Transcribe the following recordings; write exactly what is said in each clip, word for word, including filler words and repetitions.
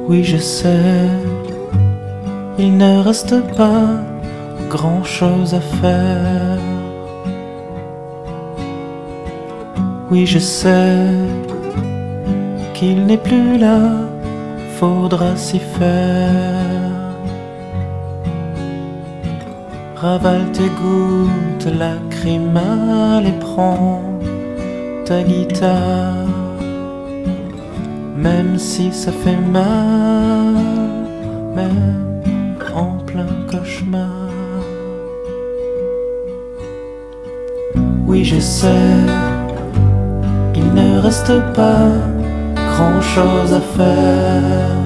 Oui, je sais, il ne reste pas grand-chose à faire. Oui, je sais qu'il n'est plus là, faudra s'y faire. Ravale tes gouttes lacrymales et prends ta guitare, même si ça fait mal, même en plein cauchemar. Oui, je sais, il ne reste pas grand-chose à faire.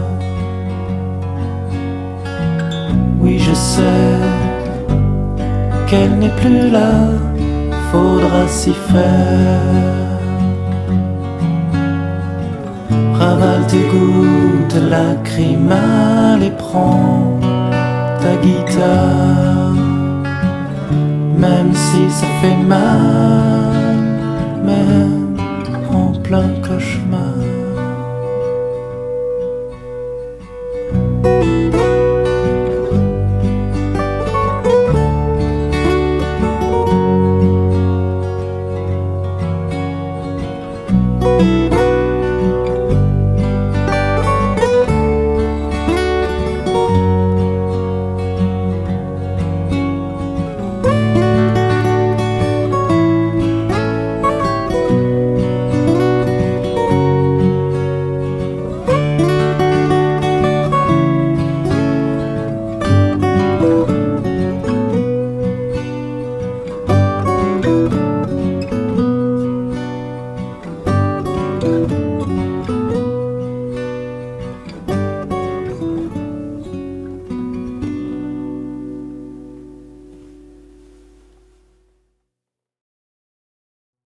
Oui, je sais qu'elle n'est plus là, faudra s'y faire. Ravale tes gouttes lacrymales et prends ta guitare, même si ça fait mal, même en plein cauchemar.